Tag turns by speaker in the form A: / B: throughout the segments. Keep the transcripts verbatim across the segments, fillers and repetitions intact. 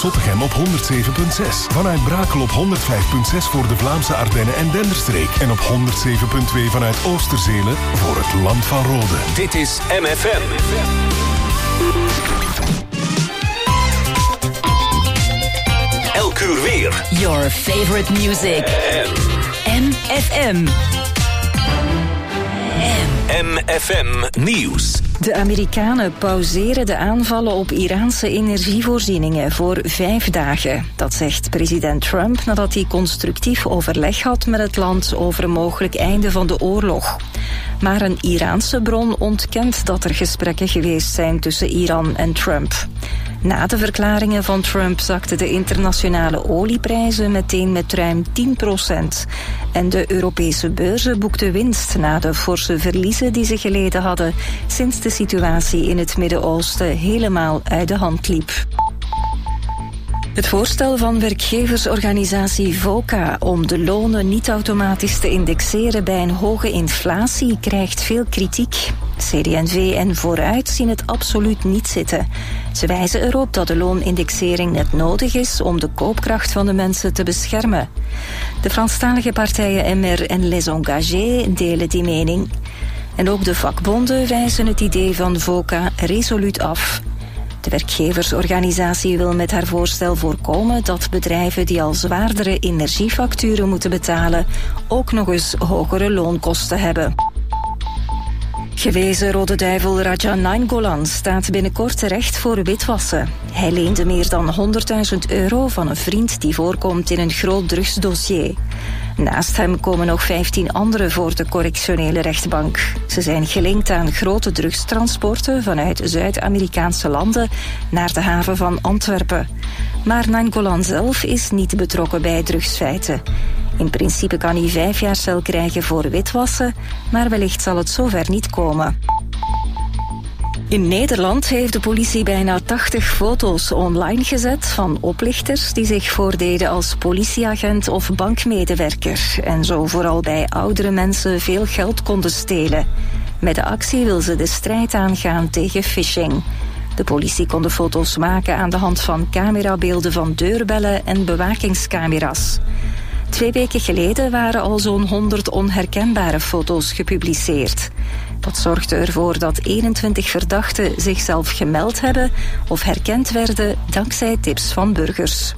A: Zottegem op honderd zeven komma zes. Vanuit Brakel op honderd vijf komma zes voor de Vlaamse Ardennen en Denderstreek. En op honderd zeven komma twee vanuit Oosterzelen voor het Land van Rode.
B: Dit is M F M. Elk uur weer.
C: Your favorite music. M F M.
B: M F M Nieuws.
D: De Amerikanen pauzeren de aanvallen op Iraanse energievoorzieningen voor vijf dagen. Dat zegt president Trump nadat hij constructief overleg had met het land over een mogelijk einde van de oorlog. Maar een Iraanse bron ontkent dat er gesprekken geweest zijn tussen Iran en Trump. Na de verklaringen van Trump zakten de internationale olieprijzen meteen met ruim tien procent. En de Europese beurzen boekten winst na de forse verliezen die ze geleden hadden sinds de situatie in het Midden-Oosten helemaal uit de hand liep. Het voorstel van werkgeversorganisatie VOCA om de lonen niet automatisch te indexeren bij een hoge inflatie krijgt veel kritiek. C D en V en Vooruit zien het absoluut niet zitten. Ze wijzen erop dat de loonindexering net nodig is om de koopkracht van de mensen te beschermen. De Franstalige partijen M R en Les Engagés delen die mening. En ook de vakbonden wijzen het idee van VOCA resoluut af. De werkgeversorganisatie wil met haar voorstel voorkomen dat bedrijven die al zwaardere energiefacturen moeten betalen ook nog eens hogere loonkosten hebben. Gewezen Rode Duivel Raja Nainggolan staat binnenkort terecht voor witwassen. Hij leende meer dan honderdduizend euro van een vriend die voorkomt in een groot drugsdossier. Naast hem komen nog vijftien anderen voor de correctionele rechtbank. Ze zijn gelinkt aan grote drugstransporten vanuit Zuid-Amerikaanse landen naar de haven van Antwerpen. Maar Nainggolan zelf is niet betrokken bij drugsfeiten. In principe kan hij vijf jaar cel krijgen voor witwassen, maar wellicht zal het zover niet komen. In Nederland heeft de politie bijna tachtig foto's online gezet van oplichters die zich voordeden als politieagent of bankmedewerker en zo vooral bij oudere mensen veel geld konden stelen. Met de actie wil ze de strijd aangaan tegen phishing. De politie kon de foto's maken aan de hand van camerabeelden van deurbellen en bewakingscamera's. Twee weken geleden waren al zo'n honderd onherkenbare foto's gepubliceerd. Dat zorgde ervoor dat eenentwintig verdachten zichzelf gemeld hebben of herkend werden dankzij tips van burgers.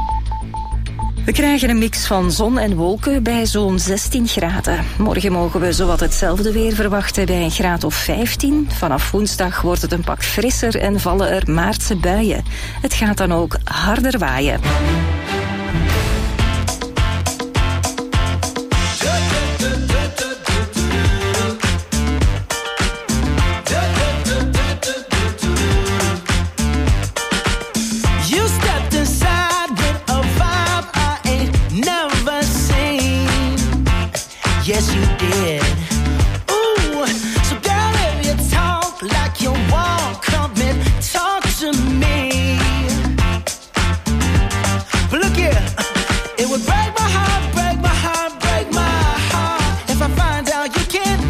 D: We krijgen een mix van zon en wolken bij zo'n zestien graden. Morgen mogen we zowat hetzelfde weer verwachten bij een graad of vijftien. Vanaf woensdag wordt het een pak frisser en vallen er maartse buien. Het gaat dan ook harder waaien.
E: Yes, you did. Ooh, so girl, if you talk like you walk, come and talk to me. But look here, it would break my heart, break my heart, break my heart if I find out you can't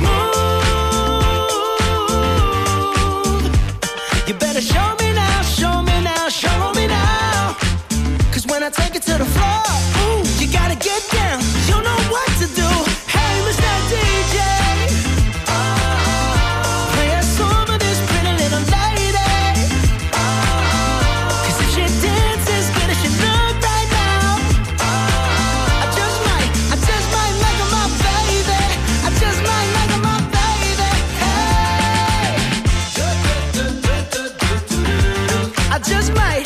E: move. You better show me now, show me now, show me now. 'Cause when I take it to the floor, ooh, you gotta get down. You know what to do. D J, oh, play a song for this pretty little lady. Oh, 'cause if she dances good as she look right now, oh, I just might, I just might make her my baby. I just might make her my baby. Hey, I just might.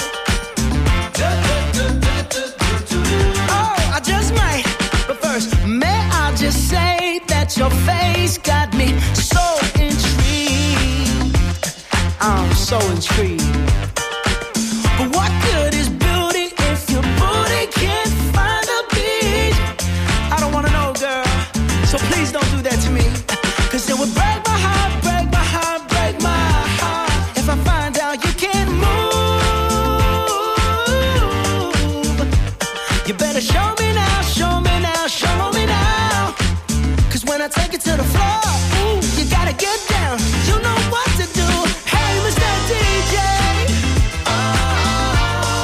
E: Oh, I just might. But first, may I just say that your face got me so intrigued. I'm so intrigued. But what good is beauty if your booty can't find a beat? I don't wanna know, girl, so please don't do that to me. 'Cause it would break my heart, break my heart, break my heart if I find out you can't move. You better show me now, show me now, show me now. 'Cause when I take it to the floor, ooh, you gotta get down. You know what to do. Hey, Mister D J, oh,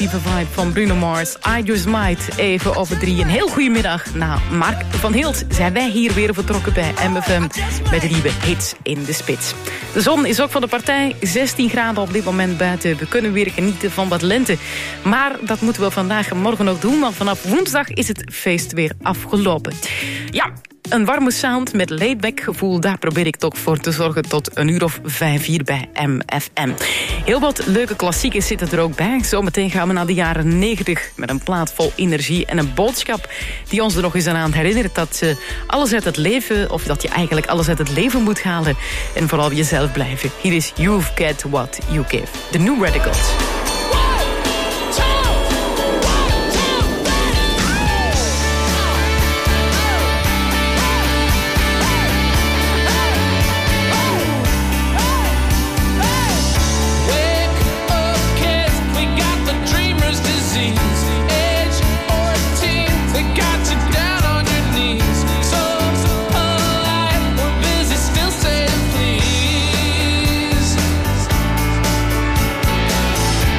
F: positieve vibe van Bruno Mars. I Just Might, even over drie. Een heel goede middag. Nou, Mark van Hilt zijn wij hier weer vertrokken bij M F M... bij de nieuwe Hits in de Spits. De zon is ook van de partij. zestien graden op dit moment buiten. We kunnen weer genieten van wat lente. Maar dat moeten we vandaag en morgen ook doen... want vanaf woensdag is het feest weer afgelopen. Ja... Een warme sound met laid-back gevoel, daar probeer ik toch voor te zorgen tot een uur of vijf hier bij M F M. Heel wat leuke klassiekers zitten er ook bij. Zometeen gaan we naar de jaren negentig met een plaat vol energie en een boodschap die ons er nog eens aan herinnert dat uh, alles uit het leven, of dat je eigenlijk alles uit het leven moet halen en vooral jezelf blijven. Hier is You've Get What You Give, The New Radicals.
G: Please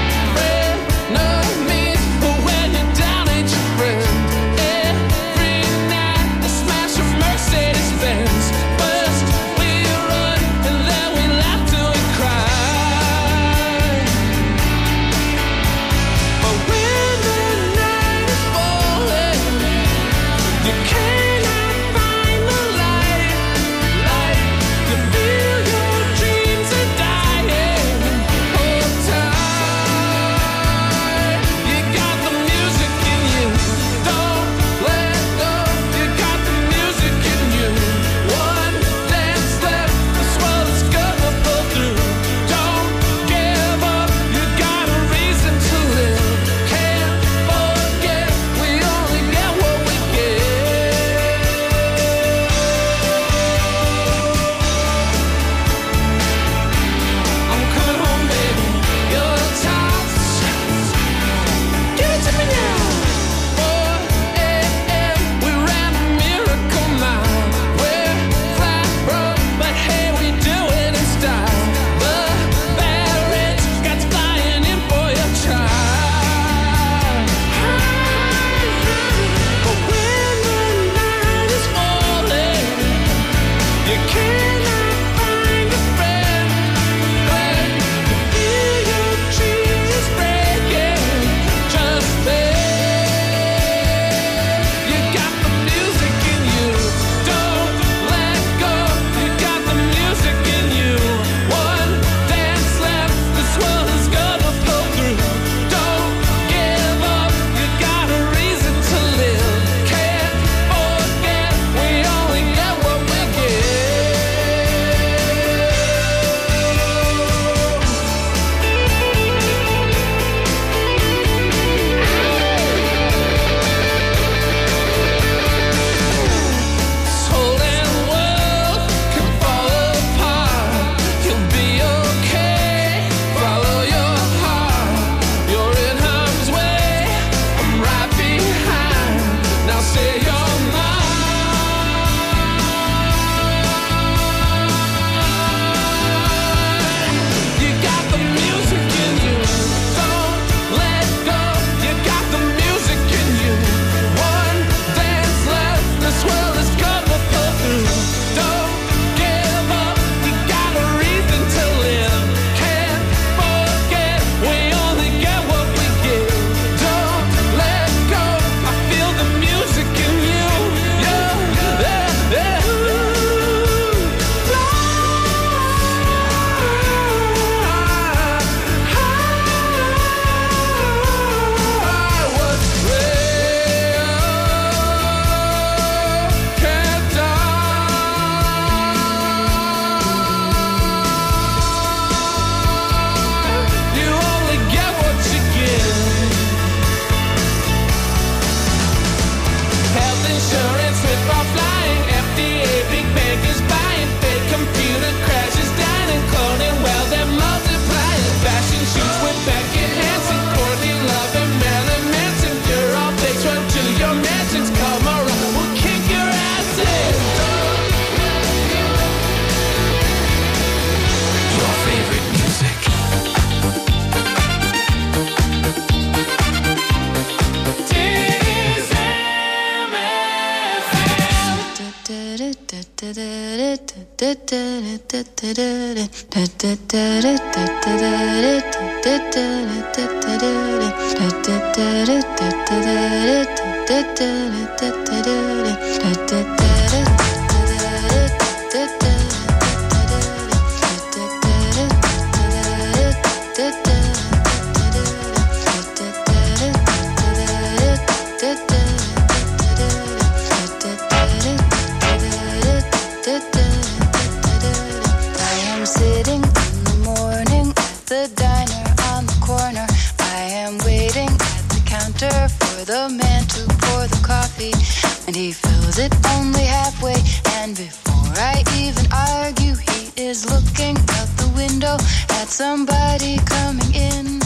G: The man to pour the coffee, and he fills it only halfway. And before I even argue, he is looking out the window at somebody coming in.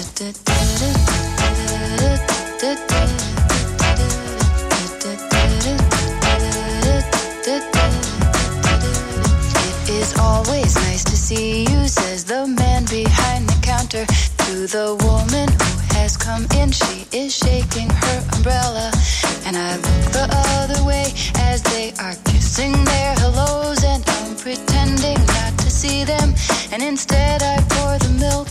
G: It is always nice to see you, says the man behind the counter to the woman who has come in. She is shaking her umbrella, and I look the other way as they are kissing their hellos, and I'm pretending not to see them, and instead I pour the milk.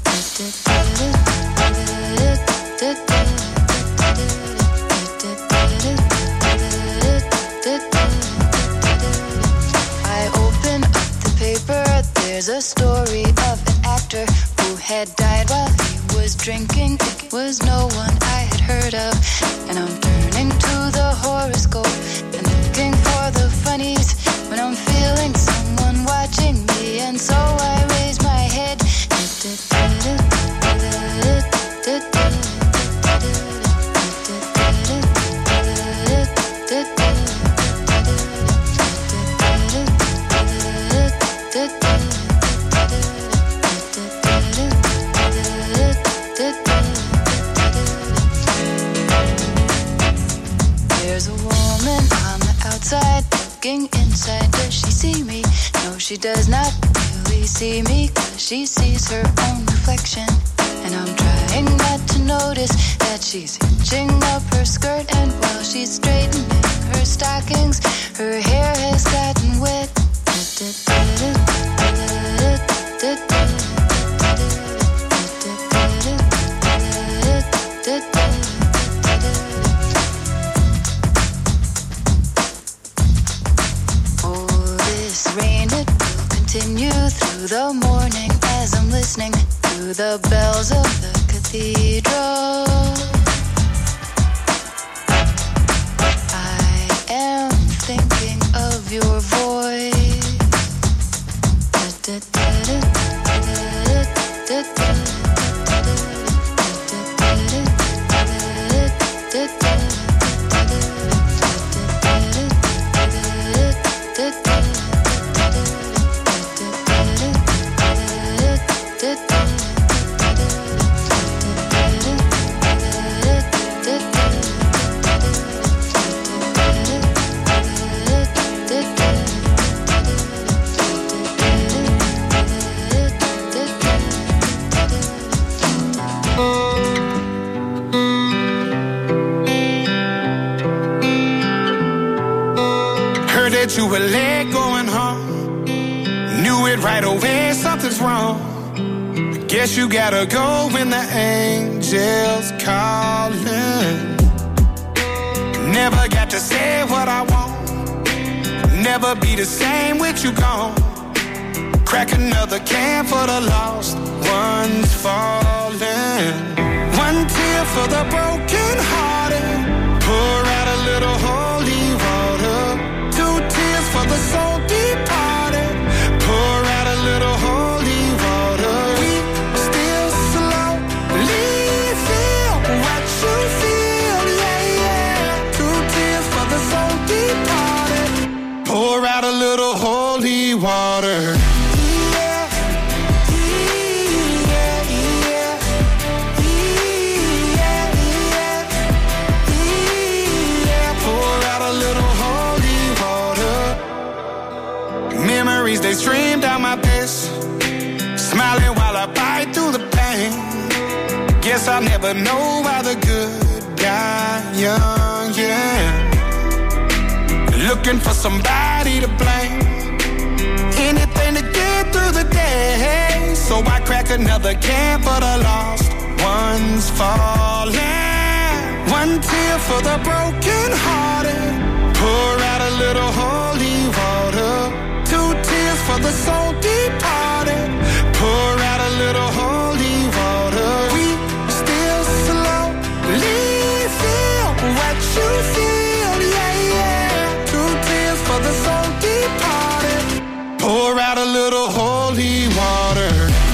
G: I open up the paper, there's a story of an actor who had died while he was drinking. It was no one I had heard of, and I'm turning to the horoscope and looking for the funnies when I'm feeling someone watching me, and so I raise my head. There's a woman on the outside looking inside. Does she see me? No, she does not really see me, 'cause she sees her own reflection. And I'm trying not to notice that she's hitching up her skirt, and while she's straightening her stockings, her hair has gotten wet. Oh, this rain, it will continue through the morning as I'm listening to the bells of the cathedral. I am thinking of your voice.
H: You were late going home. Knew it right away, something's wrong. I guess you gotta go when the angels calling. Never got to say what I want. Never be the same with you gone. Crack another can for the lost ones falling. One tear for the broken hearted. Pour out a little holy water. For the soul departed, pour out a little holy water. We still slowly feel what you feel, yeah, yeah. Two tears for the soul departed, pour out a little holy water. Yeah, yeah, yeah, yeah, yeah, yeah. Pour out a little holy water. Memories, they stream down my face, smiling while I bite through the pain. Guess I'll never know why the good die young, yeah. looking for somebody to blame. Anything to get through the day, so I crack another can for the lost ones falling. One tear for the broken hearted, pour out a little holy water. Two tears for the soul departed, pour out a little holy water. We still slowly feel what you feel, yeah, yeah. Two tears for the soul departed, pour out a little holy water.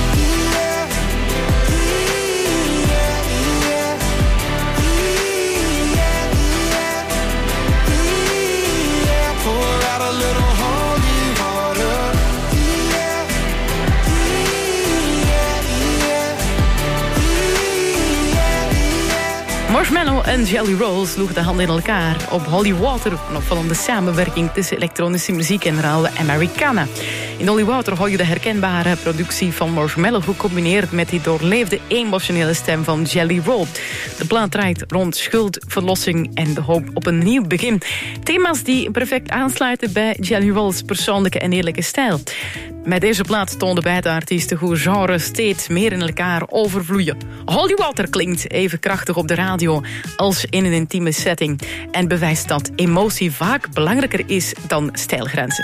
F: Marshmello en Jelly Roll sloegen de handen in elkaar op Holy Water, een opvallende samenwerking tussen elektronische muziek en rauwe Americana. In Holy Water hoor je de herkenbare productie van Marshmello gecombineerd met die doorleefde emotionele stem van Jelly Roll. De plaat draait rond schuld, verlossing en de hoop op een nieuw begin. Thema's die perfect aansluiten bij Jelly Roll's persoonlijke en eerlijke stijl. Met deze plaat toonden beide artiesten hoe genres steeds meer in elkaar overvloeien. Holy Water klinkt even krachtig op de radio als in een intieme setting en bewijst dat emotie vaak belangrijker is dan stijlgrenzen.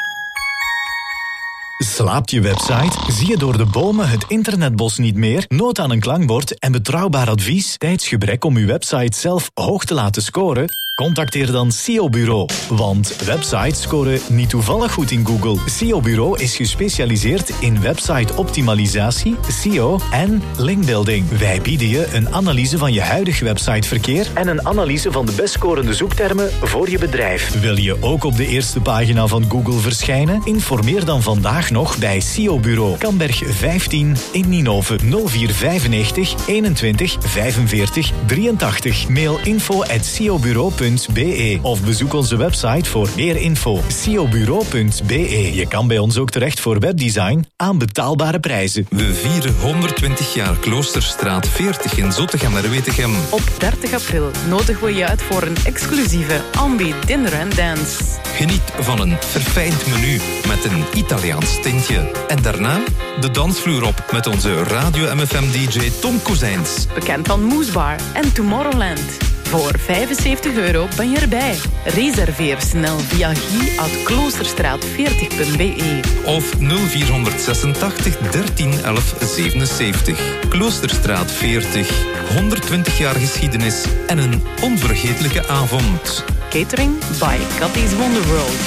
I: Slaapt je website? Zie je door de bomen het internetbos niet meer? Nood aan een klankbord en betrouwbaar advies? Tijdsgebrek om uw website zelf hoog te laten scoren? Contacteer dan S E O Bureau. Want websites scoren niet toevallig goed in Google. S E O Bureau is gespecialiseerd in website-optimalisatie, S E O en linkbuilding. Wij bieden je een analyse van je huidig websiteverkeer en een analyse van de best scorende zoektermen voor je bedrijf. Wil je ook op de eerste pagina van Google verschijnen? Informeer dan vandaag nog bij S E O Bureau. Kamberg vijftien in Ninove. nul vier vijfennegentig eenentwintig vijfenveertig drieëntachtig. Mail info at s e o bureau punt b e of bezoek onze website voor meer info. s e o bureau punt b e. Je kan bij ons ook terecht voor webdesign aan betaalbare prijzen.
J: We vieren honderdtwintig jaar Kloosterstraat veertig in Zottegem-Merwetegem.
F: Op dertig april nodigen we je uit voor een exclusieve Ambi Dinner and Dance.
J: Geniet van een verfijnd menu met een Italiaans tintje. En daarna de dansvloer op met onze Radio M F M D J Tom Kozijns.
F: Bekend van Moose Bar en Tomorrowland. Voor vijfenzeventig euro ben je erbij. Reserveer snel via guy at kloosterstraat veertig punt b e.
J: Of nul vier zesentachtig dertien elf zevenenzeventig. Kloosterstraat veertig. honderdtwintig jaar geschiedenis en een onvergetelijke avond.
F: Catering by Cathy's Wonderworld.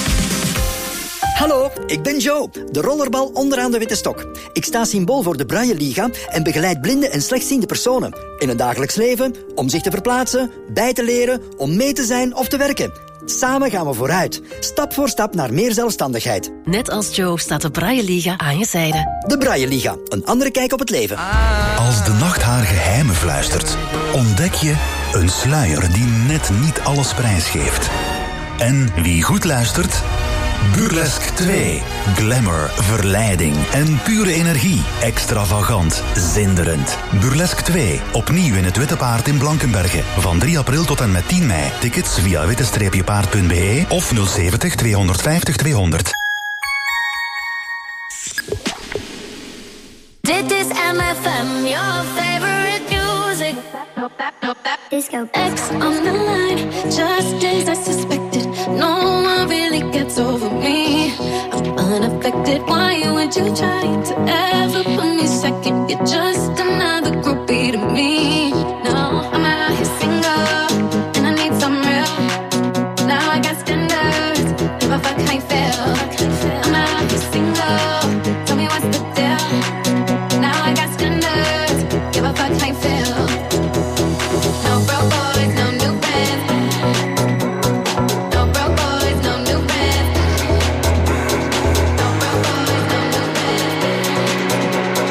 K: Hallo, ik ben Joe, de rollerbal onderaan de witte stok. Ik sta symbool voor de Braille Liga en begeleid blinde en slechtziende personen. In het dagelijks leven, om zich te verplaatsen, bij te leren, om mee te zijn of te werken. Samen gaan we vooruit, stap voor stap naar meer zelfstandigheid.
C: Net als Joe staat de Braille Liga aan je zijde.
K: De Braille Liga, een andere kijk op het leven.
L: Als de nacht haar geheimen fluistert, ontdek je een sluier die net niet alles prijsgeeft. En wie goed luistert... Burlesque twee. Glamour, verleiding en pure energie. Extravagant, zinderend. Burlesque twee. Opnieuw in het Witte Paard in Blankenberge. Van drie april tot en met tien mei. Tickets via witte paard punt b e of nul zeventig tweehonderdvijftig tweehonderd.
M: Dit is M F M, your favorite music. Disco. X on the line, just as I suspected. No one really gets over me. I'm unaffected. Why would you try to ever put me second? You're just another groupie to me. No, I'm out here single, and I need some real. Now I got standards, give a fuck how you feel. I'm out here single, tell me what's the deal. Now I got standards, give a fuck how you feel. No broke boys, no new friends. No broke boys, no new friends. No broke boys, no new friends.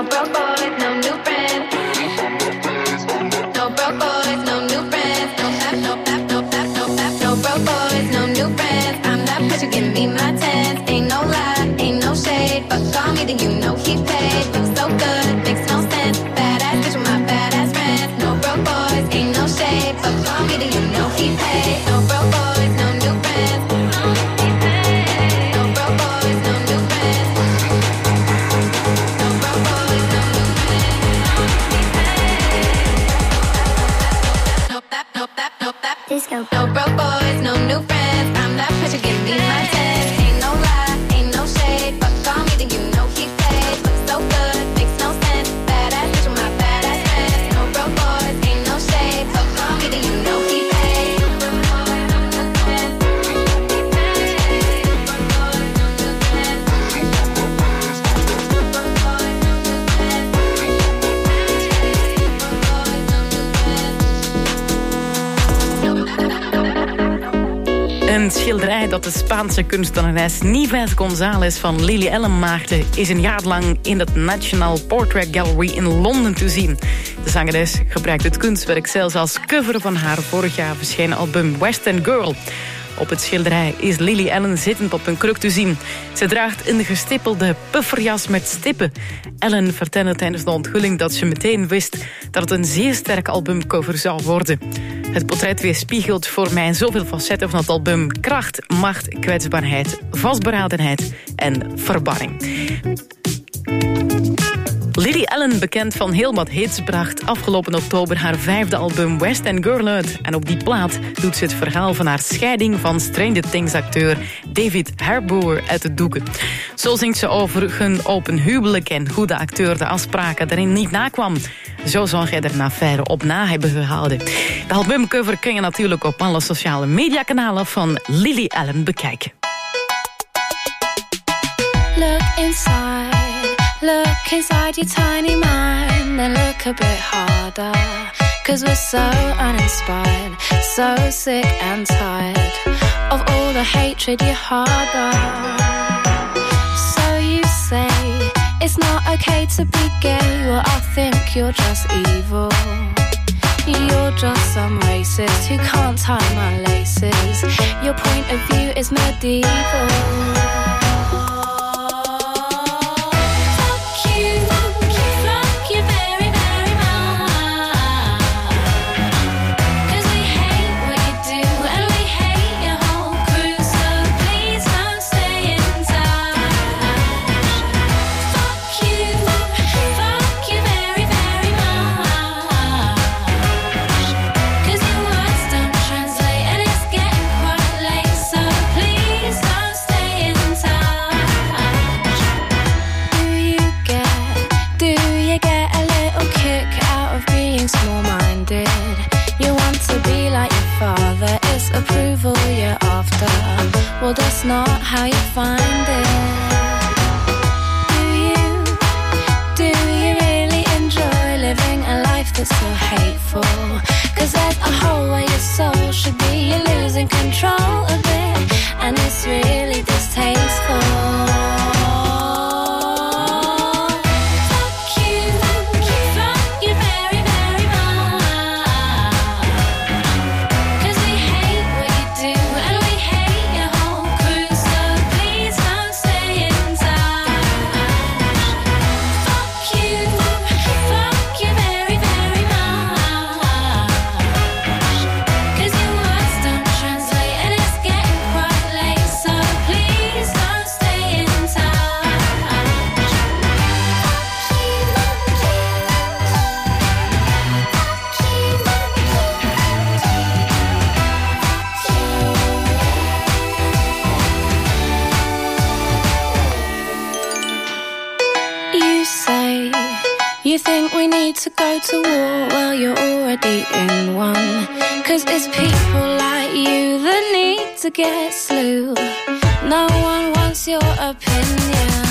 M: No broke boys, no new friends. No broke boys, no new friends. No tap, no tap, no tap, no tap. No broke boys, no new friends. I'm that bitch who give me my tens. Ain't no lie, ain't no shade. But call me, then you know he paid. Looks so good, makes no sense. Badass bitch with my badass friends. No broke boys, ain't no shade. But call me, then you know he paid. No broke boys, no new friends. No broke boys, no new friends. No broke boys, no new friends. No tap, no tap, no tap. Disco. No broke boys, no new friends. I'm that bitch who give me my tens. Ain't no lie, ain't no shade. But call me, then you know he paid. Looks so good, makes no sense. Badass bitch with my badass friends. No broke boys, ain't no shade. But call me, then you know he paid. No broke boys, no new friends.
F: Een schilderij dat de Spaanse kunstenares Nieves González van Lily Allen maakte, is een jaar lang in het National Portrait Gallery in Londen te zien. De zangeres gebruikt het kunstwerk zelfs als cover van haar vorig jaar verschenen album Western Girl. Op het schilderij is Lily Allen zittend op een kruk te zien. Ze draagt een gestippelde pufferjas met stippen. Allen vertelde tijdens de onthulling dat ze meteen wist dat het een zeer sterk albumcover zou worden. Het portret weerspiegelt voor mij zoveel facetten van het album: kracht, macht, kwetsbaarheid, vastberadenheid en verbarring. Lily Allen, bekend van heel wat hits, bracht afgelopen oktober haar vijfde album Western Girl uit. En op die plaat doet ze het verhaal van haar scheiding van Stranger Things-acteur David Harbour uit de doeken. Zo zingt ze over hun open huwelijk en hoe de acteur de afspraken daarin niet nakwam. Zo zou hij er een affaire op na hebben gehouden. De albumcover kun je natuurlijk op alle sociale mediakanalen van Lily Allen bekijken.
M: Look inside. Look inside your tiny mind, then look a bit harder. Cause we're so uninspired, so sick and tired of all the hatred you harbor. So you say it's not okay to be gay. Well, I think you're just evil. You're just some racist who can't tie my laces. Your point of view is medieval. Approval you're after. Well, that's not how you find it. Do you, do you really enjoy living a life that's so hateful? Cause there's a hole where your soul should be. You're losing control of it, and it's really distasteful. You think we need to go to war? Well, you're already in one. Cause it's people like you that need to get slew. No one wants your opinion.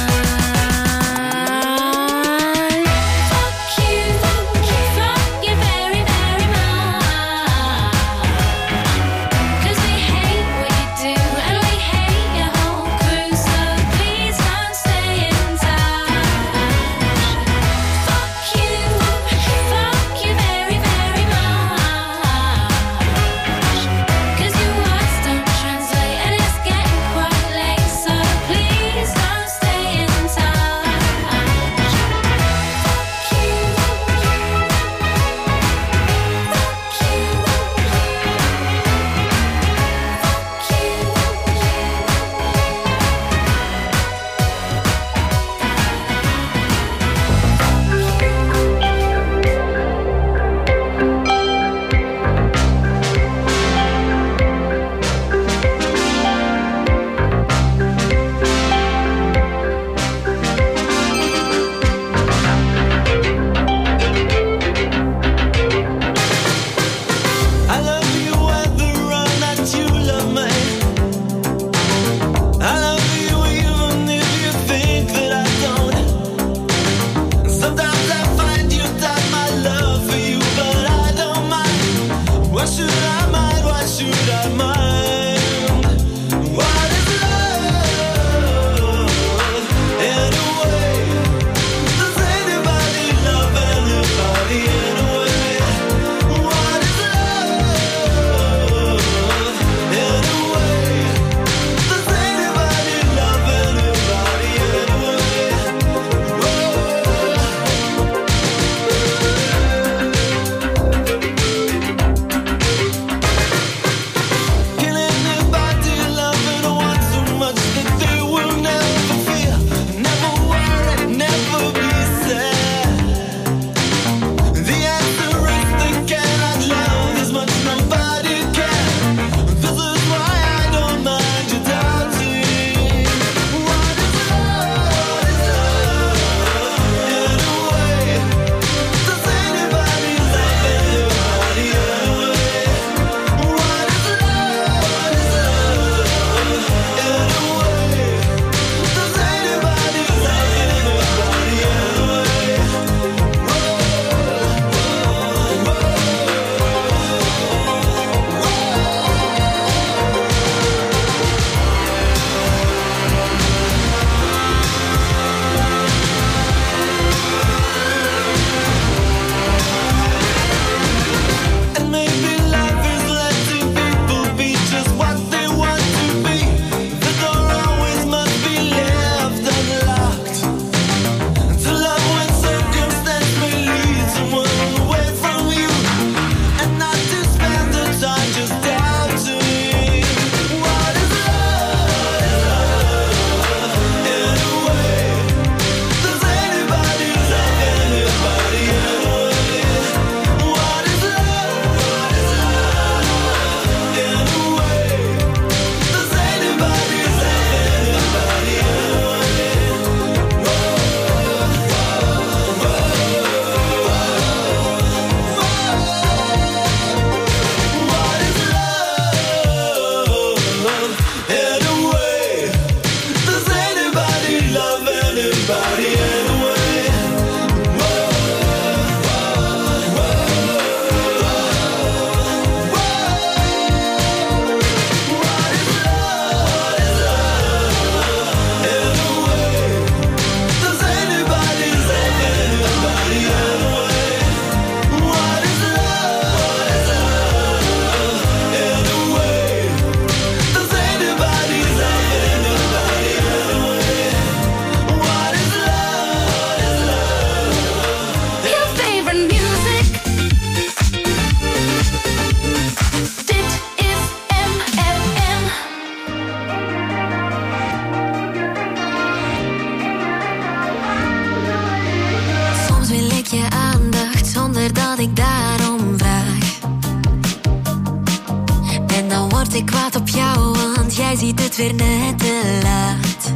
N: ik kwaad op jou, want jij ziet het weer net te laat.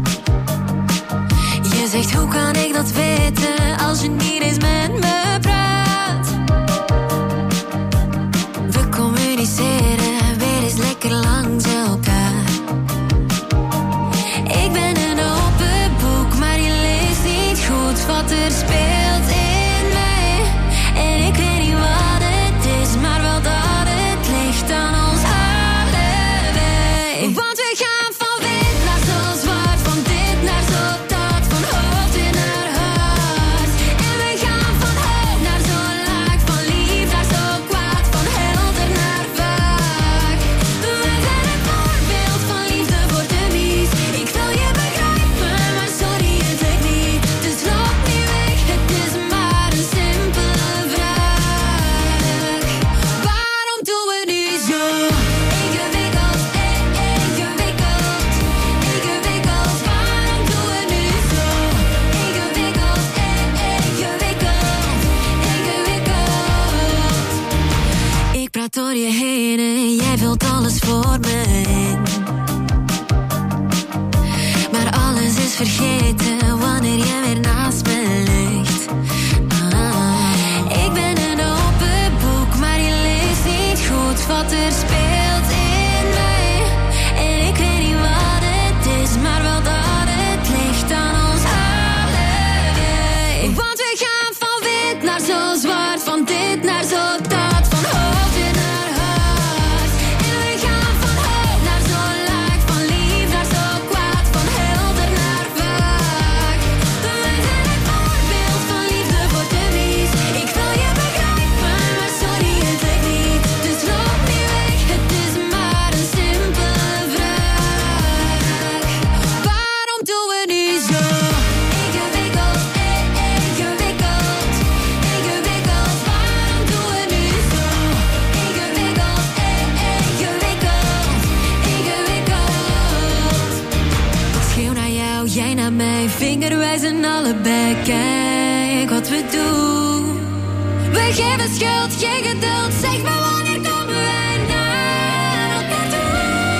N: Je zegt, hoe kan ik dat weten als je niet eens met me praat? We communiceren weer eens lekker langs elkaar. Ik ben een open boek, maar je leest niet goed wat er speelt in mij. En ik weet niet wat het is, maar wel dat het ligt aan ons allebei. Want we gaan van wit naar zo zwart, van dit naar zo dat, van hoofd in naar hart. En we gaan van hoog naar zo laag, van lief naar zo kwaad, van helder naar vaag. We zijn het voorbeeld van liefde voor de mies. Ik wil je begrijpen, maar sorry, het lukt niet. Dus loop niet weg, het is maar een simpele vraag. Waarom doen we nu zo? Ingewikkeld, eh, ingewikkeld, ingewikkeld. Waarom doen we nu zo? Ingewikkeld, eh, ingewikkeld, ingewikkeld. Ik praat door je heen en jij vult alles voor me in. Maar alles is vergeten wanneer jij weer naast me ligt. Ah, ik ben een open boek, maar je leest niet goed wat er speelt in mij. En ik weet niet wat het is, maar wel dat het ligt aan ons allebei. Want we gaan van wit naar zo zwart, van dit naar zo dat, van hoofd in naar hart. En we gaan van hoog naar zo laag, van lief naar zo kwaad, van helder naar vaag. We zijn het voorbeeld van liefde voor de mies. Ik wil je begrijpen, maar sorry, het lukt niet. Dus loop niet weg, het is maar een simpele vraag. Waarom doen we nu zo? Ingewikkeld, eh, ingewikkeld, ingewikkeld. Waarom doen we nu zo? Ingewikkeld, eh, ingewikkeld, ingewikkeld. Ik schreeuw naar jou, jij naar mij, vingerwijzen allebei. Kijk wat we doen. We geven schuld, geen geduld. Zeg maar wanneer komen wij naar elkaar toe?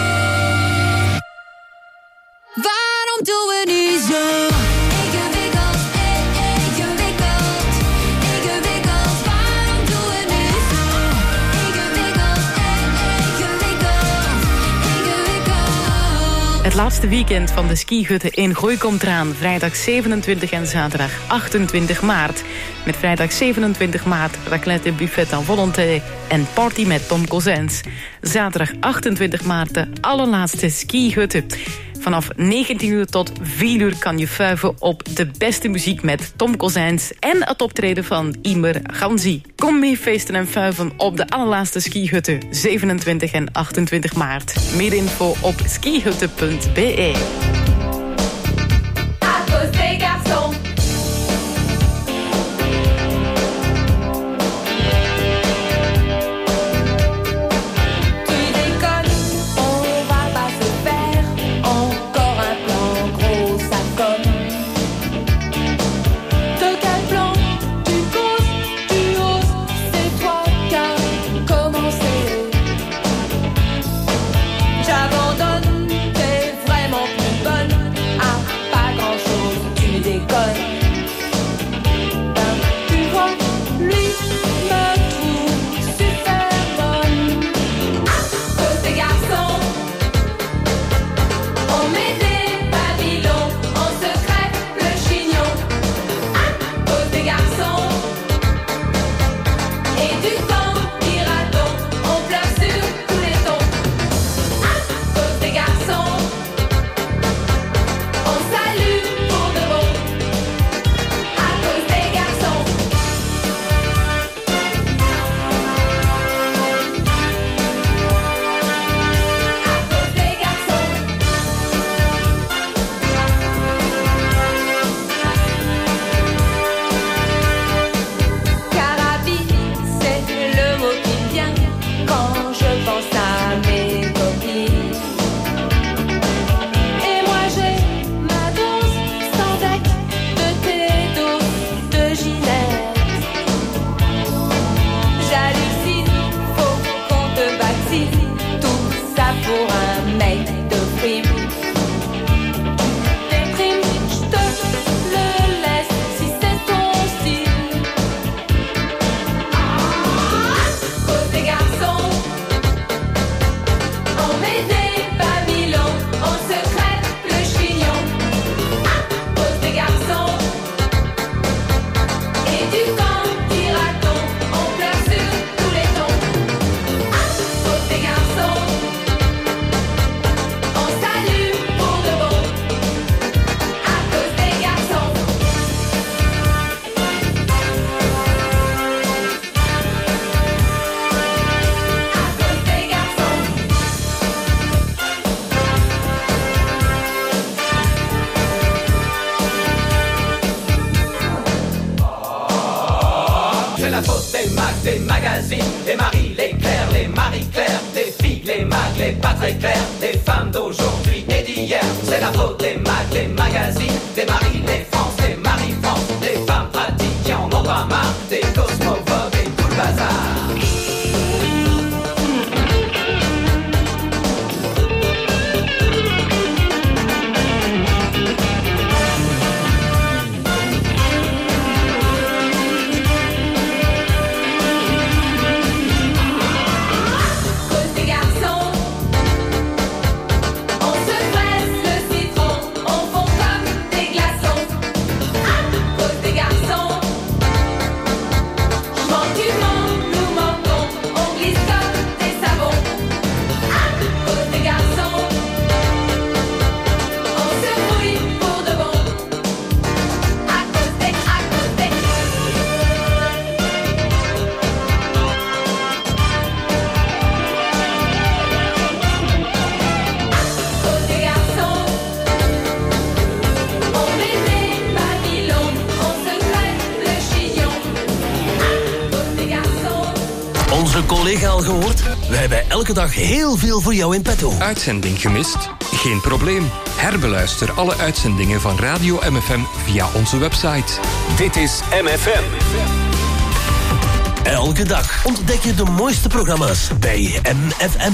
N: Waarom doen we nu zo? Ingewikkeld, eh, ingewikkeld, ingewikkeld. Waarom doen we nu zo? Ingewikkeld, eh, ingewikkeld, ingewikkeld.
F: Het laatste weekend van de skihutten in Gooi komt eraan. Vrijdag zevenentwintig en zaterdag achtentwintig maart. Met vrijdag zevenentwintig maart raclette, buffet aan volonté en party met Tom Cousins. Zaterdag achtentwintig maart de allerlaatste skihutten. Vanaf negentien uur tot vier uur kan je fuiven op de beste muziek met Tom Cousins en het optreden van Imer Ganzi. Kom mee feesten en fuiven op de allerlaatste skihutten, zevenentwintig en achtentwintig maart. Meer info op skihutten punt b e.
O: J'abandonne, t'es vraiment plus bas. C'est la faute des mags, des magazines, des Marie, les Claire, les Marie-Claire, des filles, les mags, les pas très clairs, des femmes d'aujourd'hui et d'hier. C'est la faute des mags, des magazines, des Marie, les France, les Marie-France, des femmes pratiques qui en ont pas marre, des cosmophobes et tout le bazar.
P: Collega al gehoord? We hebben elke dag heel veel voor jou in petto.
Q: Uitzending gemist? Geen probleem. Herbeluister alle uitzendingen van Radio M F M via onze website.
B: Dit is M F M.
P: Elke dag ontdek je de mooiste programma's bij M F M.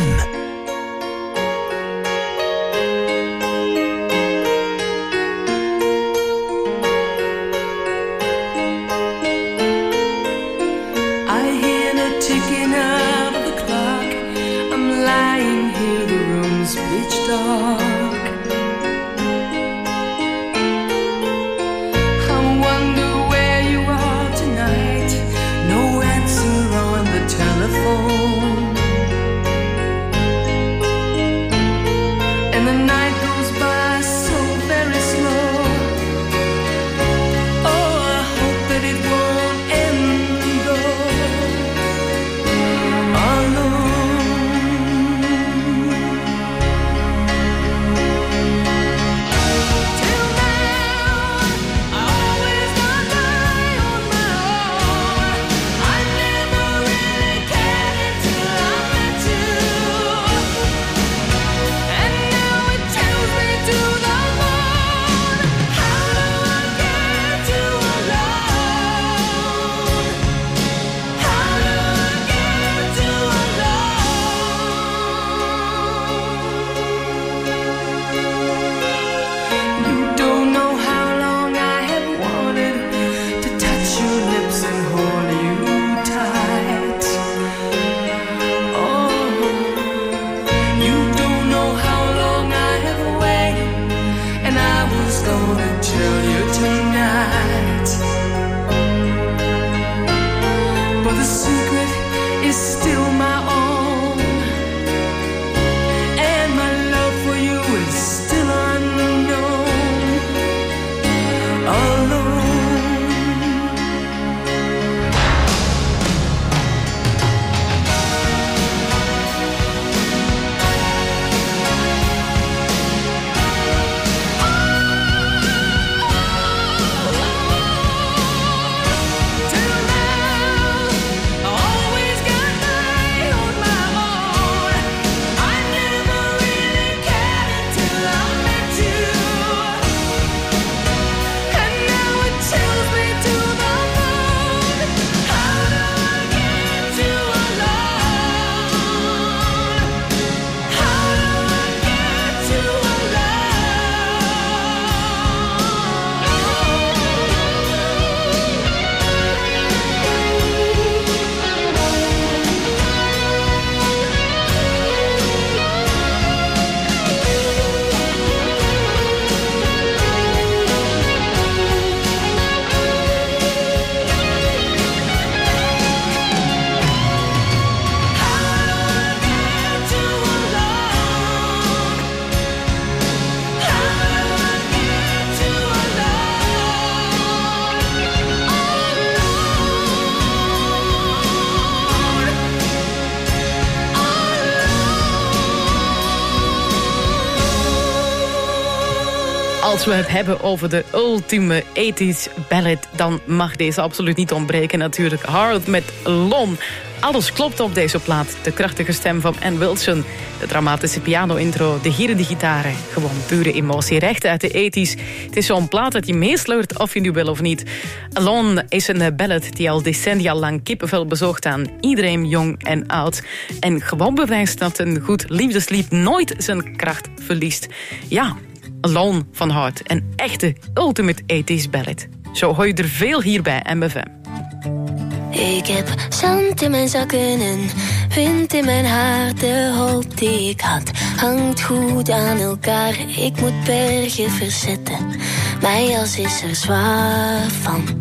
F: Als we het hebben over de ultieme tachtiger ballad, dan mag deze absoluut niet ontbreken natuurlijk. Hard met Lon. Alles klopt op deze plaat. De krachtige stem van Ann Wilson, de dramatische piano-intro, de gieren, de gitaren. Gewoon pure emotie, recht uit de tachtiger. Het is zo'n plaat dat je meesleurt of je nu wil of niet. Alone is een ballad die al decennia lang kippenvel bezorgt aan iedereen, jong en oud. En gewoon bewijst dat een goed liefdeslied nooit zijn kracht verliest. Ja, Alone van Hart. Een echte ultimate tachtiger ballad. Zo hoor je er veel hier bij M F M.
M: Ik heb zand in mijn zakken en wind in mijn haar. De hoop die ik had hangt goed aan elkaar. Ik moet bergen verzetten, mijn jas is er zwaar van.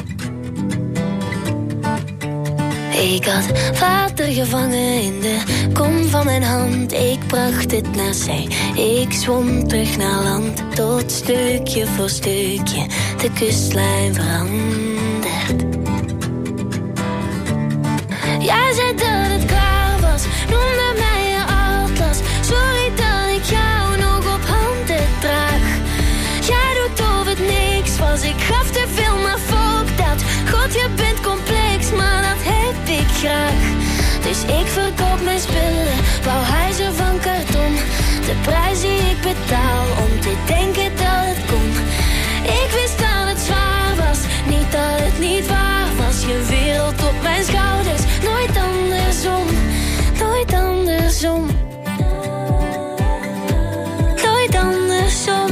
M: Ik had water gevangen in de kom van mijn hand. Ik bracht het naar zee, ik zwom terug naar land. Tot stukje voor stukje de kustlijn verandert. Jij zei dat het klaar was, noemde mij je atlas. Sorry dat ik jou nog op handen draag. Jij doet of het niks was, ik gaf te veel, maar fuck dat. God, je bent complex, maar dat heb ik graag. Dus ik verkoop mijn spullen, bouw huizen van karton. De prijs die ik betaal om te denken dat het kon. Ik wist dat het zwaar was, niet dat het niet waar was. Je wereld op mijn schouders, nooit andersom, nooit andersom. Nooit andersom.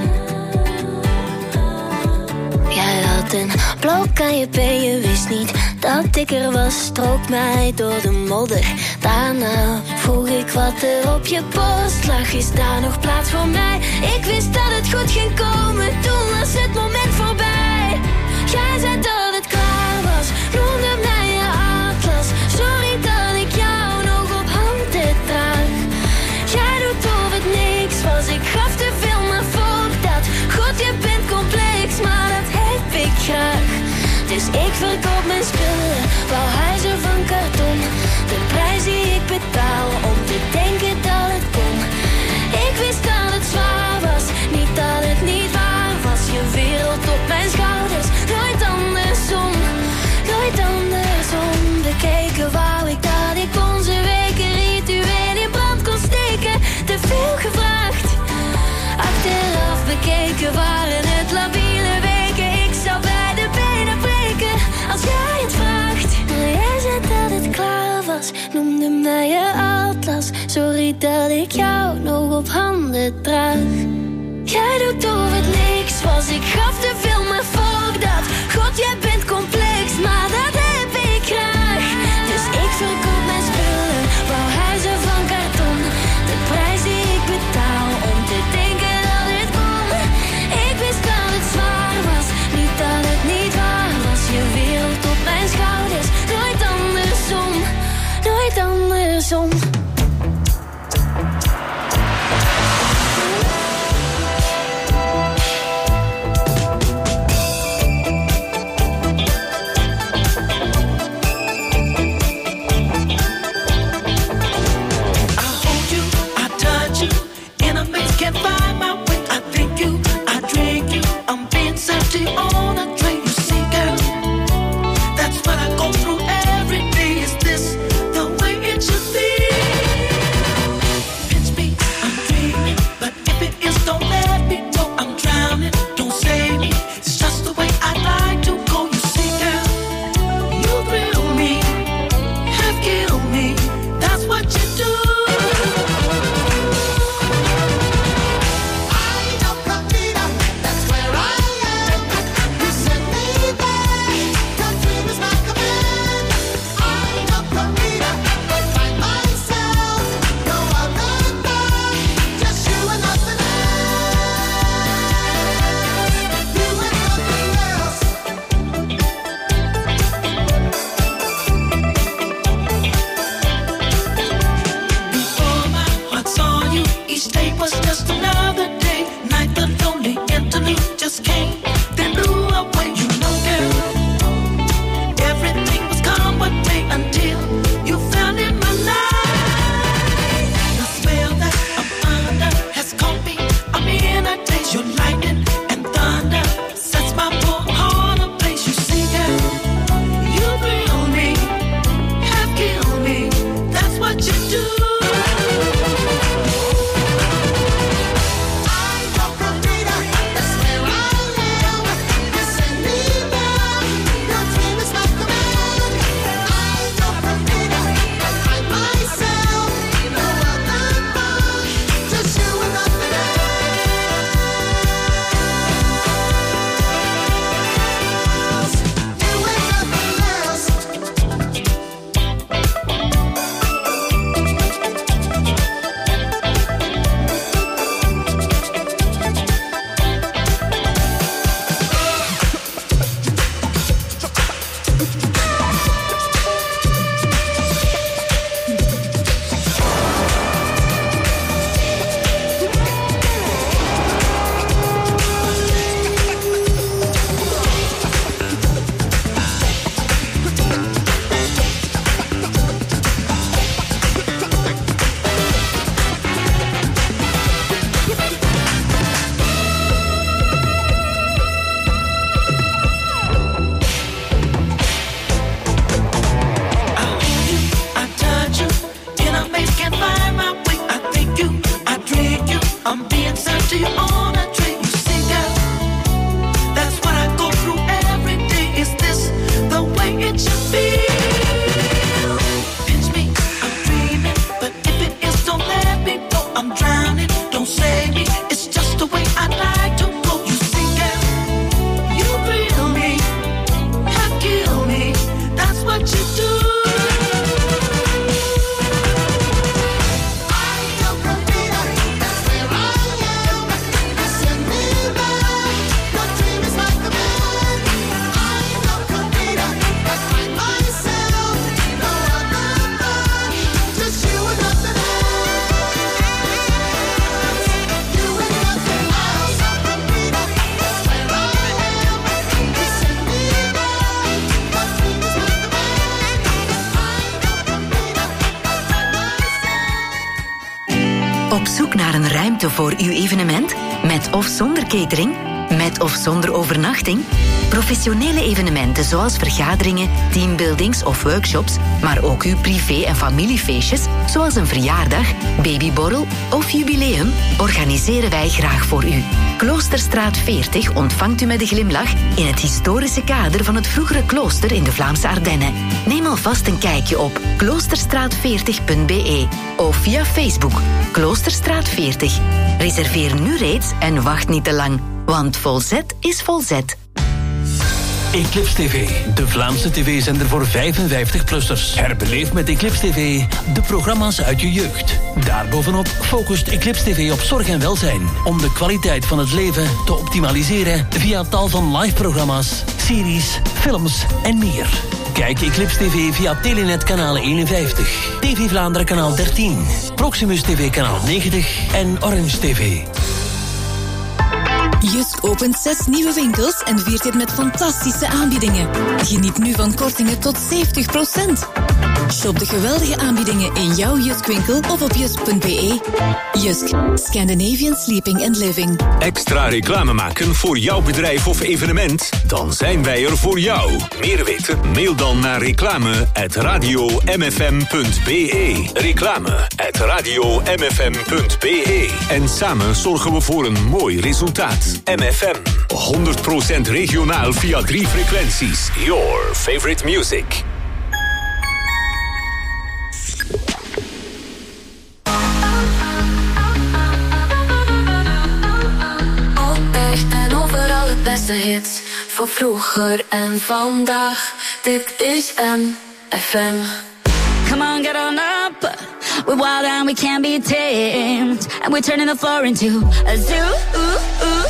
M: Jij had een blok aan je been, je wist niet dat ik er was. Strook mij door de modder, daarna vroeg ik wat er op je borst lag. Is daar nog plaats voor mij? Ik wist dat het goed ging komen, toen was het moment voorbij. Jij zei dat het klaar was, noemde mij je atlas. Sorry dat ik jou nog op handen draag. Jij doet of het niks was, ik gaf te veel, maar fuck dat. God, je bent complex, maar dat heb ik graag. Dus ik verkoop mijn spullen, bouw huizen van karton. De prijs die ik betaal om te denken dat het kon. Ik wist dat het zwaar was, niet dat het niet waar was. Je wereld op mijn schouders, nooit andersom, nooit andersom. Bekeken wou ik dat ik onze weken ritueel in brand kon steken. Te veel gevraagd, achteraf bekeken waren het labiele weken. Ik zou bij de benen breken als jij het vraagt. Maar jij zei dat het klaar was, noemde mij je atlas. Sorry dat ik jou nog op handen draag. Jij doet of het niks was, ik gaf te veel, maar fuck dat. God, jij bent complex, maar dat heb ik graag. Dus ik verkoop mijn spullen, bouw huizen van karton. De prijs die ik betaal om te denken dat het kon. Ik wist dat het zwaar was, niet dat het niet waar was. Je wereld op mijn schouders, nooit andersom, nooit andersom.
C: Op zoek naar een ruimte voor uw evenement? Met of zonder catering? Met of zonder overnachting? Professionele evenementen zoals vergaderingen, teambuildings of workshops, maar ook uw privé- en familiefeestjes, zoals een verjaardag, babyborrel of jubileum, organiseren wij graag voor u. Kloosterstraat veertig ontvangt u met een glimlach in het historische kader van het vroegere klooster in de Vlaamse Ardennen. Neem alvast een kijkje op kloosterstraat veertig punt b e of via Facebook Kloosterstraat veertig. Reserveer nu reeds en wacht niet te lang, want Volzet is Volzet.
P: Eclipse T V, de Vlaamse tv-zender voor vijfenvijftig-plussers. Herbeleef met Eclipse T V de programma's uit je jeugd. Daarbovenop focust Eclipse T V op zorg en welzijn, om de kwaliteit van het leven te optimaliseren via tal van live-programma's, series, films en meer. Kijk Eclipse T V via Telenet kanaal eenenvijftig, T V Vlaanderen kanaal dertien, Proximus T V kanaal negentig en Orange T V.
R: Jusk opent zes nieuwe winkels en viert dit met fantastische aanbiedingen. Geniet nu van kortingen tot zeventig procent. Shop de geweldige aanbiedingen in jouw Jusk-winkel of op jusk punt b e. Jusk, Scandinavian Sleeping and Living.
B: Extra reclame maken voor jouw bedrijf of evenement? Dan zijn wij er voor jou. Meer weten? Mail dan naar reclame at radio m f m punt b e. Reclame at radio m f m punt b e. En samen zorgen we voor een mooi resultaat. M F M, honderd procent regionaal via drie frequenties. Your favorite music.
N: Altijd en overal het beste hits. Voor vroeger en vandaag. Dit is M F M.
S: Come on, get on up. We're wild and we can't be tamed. And we're turning the floor into a zoo. Ooh, ooh.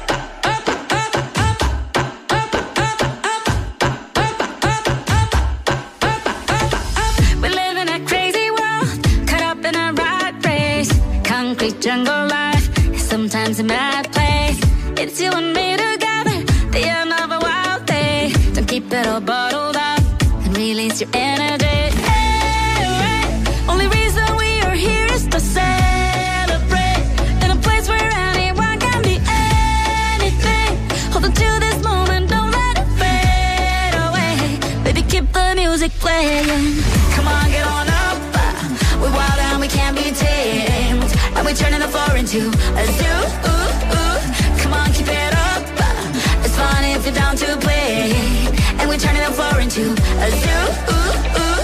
S: Jungle life is sometimes a mad place. It's you and me together, the end of a wild day. Don't keep it all bottled up and release your energy. Hey, hey. Only reason we are here is to celebrate in a place where anyone can be anything. Hold on to this moment, don't let it fade away. Baby, keep the music playing. Come on, get on up. We're wild and we can't be tamed. And we're turning the floor into a zoo. Ooh, ooh. Come on, keep it up. It's fun if you're down to play. And we're turning the floor into a zoo. Ooh, ooh.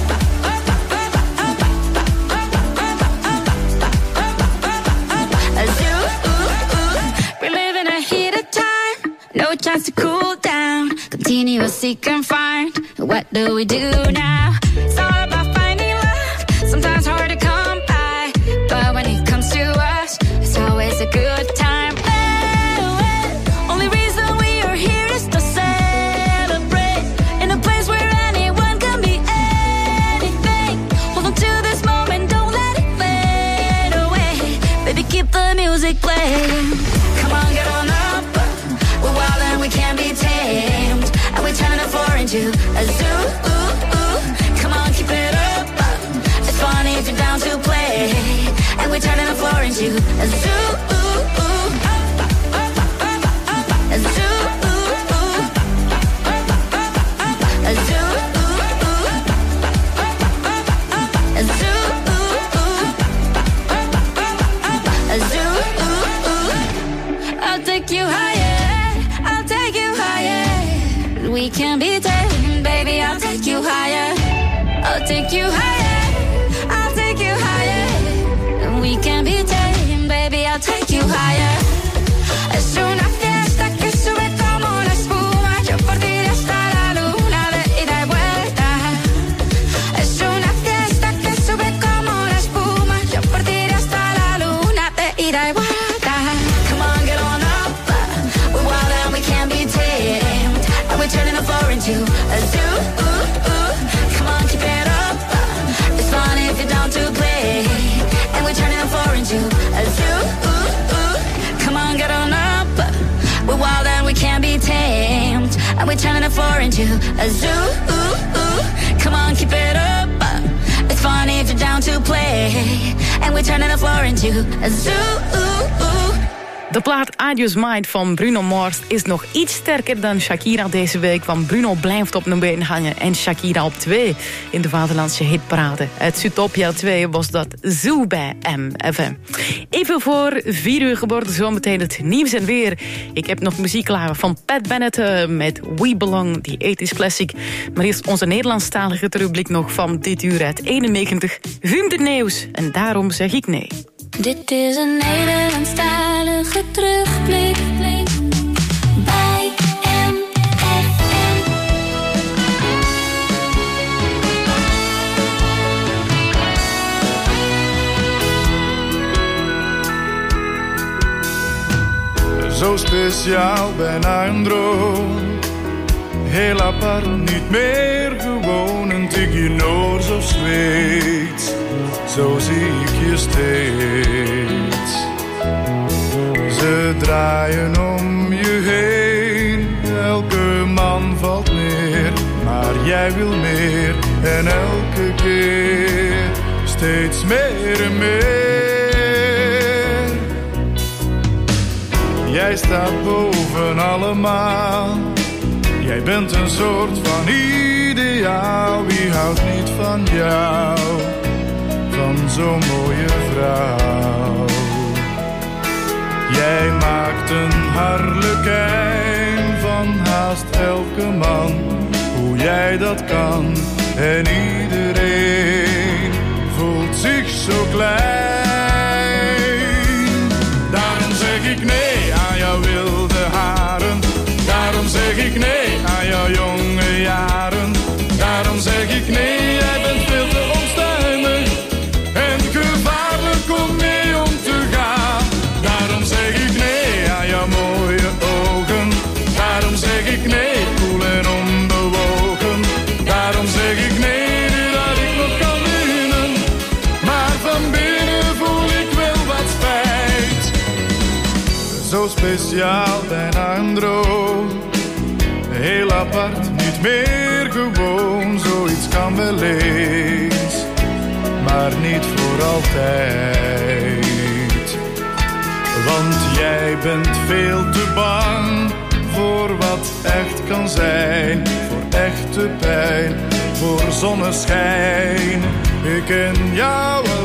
S: A zoo. Ooh, ooh. We're living a heated time. No chance to cool down. Continue to seek and find. What do we do now? It's all about finding love. Sometimes hard to come by. But when it comes to us, it's always a good time. Oh, oh. Only reason we are here is to celebrate in a place zoo. Come on, keep it up. It's funny if you're down to play, and we're turning the floor into a zoo. A zoo. A zoo. A zoo. A zoo. I'll take you higher. I'll take you higher. We can be tamed, baby. I'll take you higher. I'll take you higher. I'll take you higher. We can be tamed, baby. I'll take you higher. Es una fiesta que sube como la espuma. Yo por ti hasta la luna de ida y vuelta. Es una fiesta que sube como la espuma. Yo por ti hasta la luna de ida y vuelta. Come on, get on up. We're wild and we can't be tamed. And we're turning the floor into a zoo. Come on, keep it up. It's fun if you're down to play. And we're turning the floor into a zoo. Come on, get on up. We're wild and we can't be tamed. And we're turning the floor into a zoo. Come on, keep it up. It's fun if you're down to play. And we're turning the floor into a zoo.
F: De plaat I Just Might van Bruno Mars is nog iets sterker dan Shakira deze week. Want Bruno blijft op nummer één hangen en Shakira op twee in de vaderlandse hitparade. Uit Zootopia twee was dat Zoo bij M F M. Even voor vier uur geworden, zometeen het nieuws en weer. Ik heb nog muziek klaar van Pat Bennett uh, met We Belong, die tachtiger classic. Maar eerst onze Nederlandstalige terugblik nog van dit uur uit eenennegentig. Vum het nieuws en daarom zeg ik nee.
M: Dit is een Nederlandstalige terugblik bij M F M.
T: Zo speciaal, bijna een droom. Heel apart, niet meer gewoon een tikje Noors of Zweeds. Zo zie ik je steeds. Ze draaien om je heen. Elke man valt neer. Maar jij wil meer. En elke keer steeds meer en meer. Jij staat boven allemaal. Jij bent een soort van ideaal. Wie houdt niet van jou? Van zo'n mooie vrouw. Jij maakt een harlekijn van haast elke man. Hoe jij dat kan. En iedereen voelt zich zo klein. Daarom zeg ik nee aan jouw wilde haren. Daarom zeg ik nee aan jouw jonge jaren. Daarom zeg ik nee, jij bent veel te onstuimig. En gevaarlijk om mee om te gaan. Daarom zeg ik nee aan jouw mooie ogen. Daarom zeg ik nee, koel en onbewogen. Daarom zeg ik nee, nu dat ik nog kan winnen. Maar van binnen voel ik wel wat spijt. Zo speciaal, bijna een droom. Heel apart, niet meer gewoon. Zoiets kan wel eens, maar niet voor altijd. Want jij bent veel te bang voor wat echt kan zijn. Voor echte pijn, voor zonneschijn. Ik ken jou al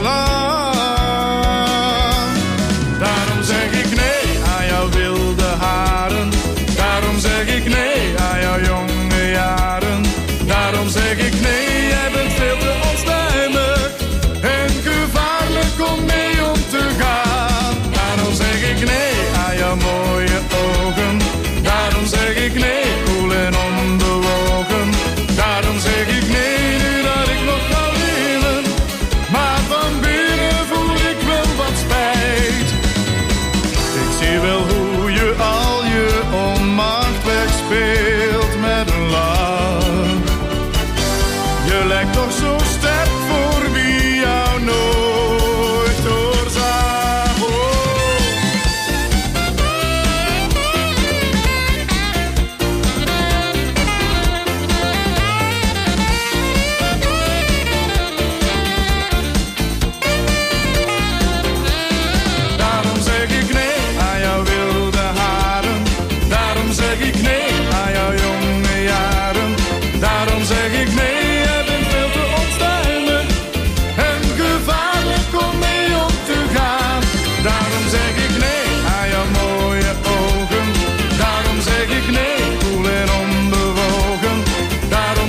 T: lang. Daarom zeg ik nee aan jouw wilde haren. Daarom zeg ik nee aan jouw jonge jaren. Daarom zeg ik nee, jij bent veel te onstuimig. En gevaarlijk om mee om te gaan. Daarom zeg ik nee aan jouw mooie ogen. Daarom zeg ik nee, koel en onbewogen. Daarom zeg ik nee, nu dat ik nog kan winnen. Maar van binnen voel ik wel wat spijt. Ik zie wel hoe je al je onmacht wegspeelt met een lach. Je lijkt toch zo sterk voor wie jou nooit doorzag. Oh.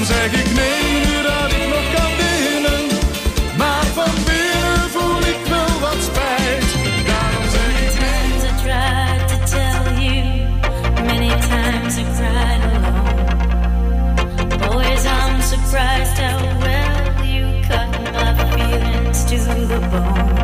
T: zeg ik nee, nu dat ik nog kan winnen. Maar van binnen voel ik wel wat spijt. Daarom zeg ik
M: times I tried to tell you, many times I cried alone. Boys, I'm surprised how well you cut my feelings to the bone.